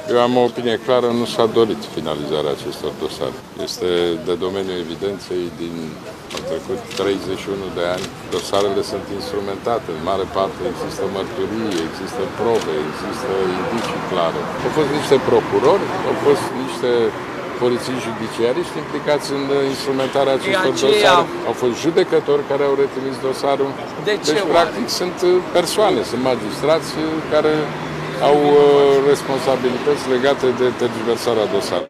Eu am o opinie clară, nu s-a dorit finalizarea acestor dosare. Este de domeniul evidenței au trecut 31 de ani. Dosarele sunt instrumentate, în mare parte există mărturii, există probe, există indicii clare. Au fost niște procurori, au fost niște polițiști judiciariști implicați în instrumentarea acestor dosare. Au fost judecători care au retrimis dosarul. Deci, practic, sunt persoane, sunt magistrați care au responsabilități legate de tergiversarea dosarului.